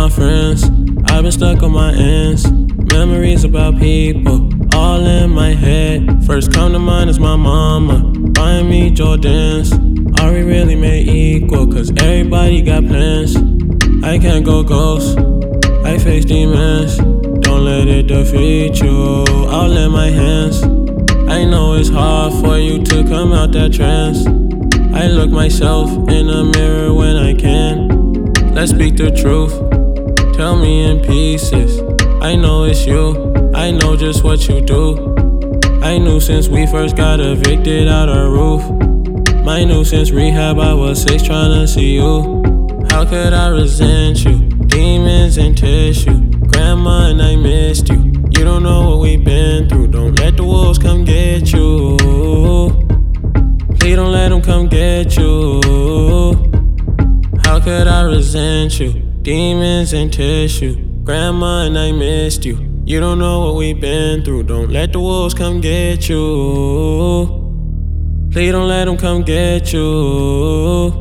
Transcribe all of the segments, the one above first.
my friends. I've been stuck on my ends. Memories about people all in my head. First come to mind is my mama buying me Jordans. Are we really made equal? Cause everybody got plans. I can't go ghost, I face demons. Don't let it defeat you, I'll lend my hands. I know it's hard for you to come out that trance. I look myself in the mirror when I can. Let's speak the truth, tell me in pieces. I know it's you, I know just what you do. I knew since we first got evicted out our roof. My nuisance rehab, I was 6 tryna see you. How could I resent you? Demons and tissue. Grandma and I missed you. You don't know what we've been through. Don't let the wolves come get you. Please don't let them come get you. How could I resent you? Demons and tissue. Grandma and I missed you. You don't know what we've been through. Don't let the wolves come get you. Please don't let them come get you.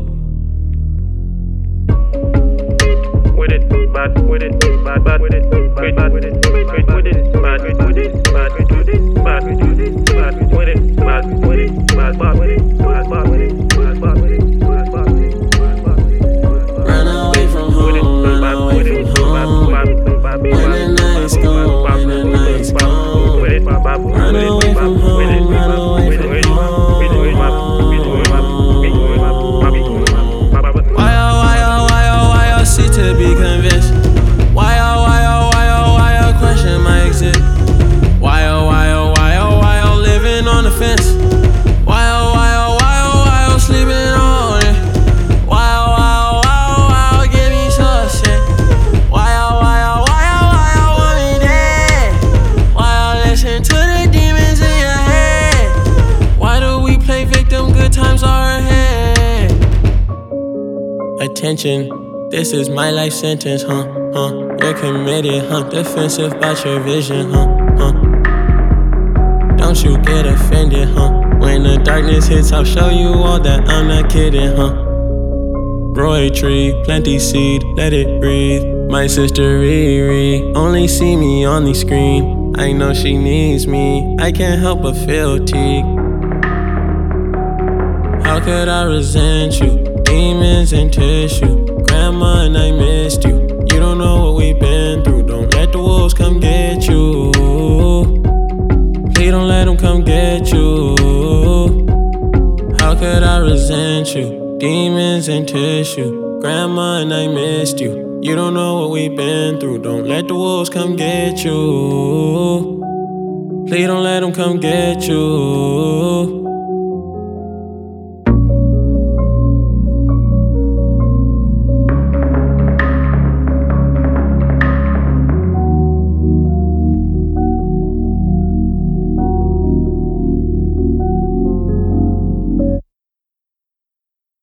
With it, bad, with it, bad, bad, with it, bad, bad, with it, bad, with it, bad, with it, bad, with it, bad, with it, bad, with it, bad, with it, bad, with it, bad, with it, bad, with it, bad, with it, bad, with it. Run away from home, run away from home. When the night's gone, when the night's gone. Run away from home, run away from home. Why y'all seek to be convinced? Why y'all question my exist? Why y'all living on the fence? Why y'all sleeping on it? Why y'all give me so shit? Why y'all want me dead? Why y'all listen to the demons in your head? Why do we play victim? Good times are ahead. Attention, this is my life sentence, You're committed, defensive about your vision, Don't you get offended, When the darkness hits, I'll show you all that I'm not kidding, Grow a tree, plant the seed, let it breathe. My sister Riri only see me on the screen. I know she needs me, I can't help but feel fatigue. How could I resent you? Demons and tissue. Grandma and I missed you. You don't know what we've been through. Don't let the wolves come get you. Please don't let them come get you. How could I resent you? Demons and tissue. Grandma and I missed you. You don't know what we've been through. Don't let the wolves come get you. Please don't let them come get you.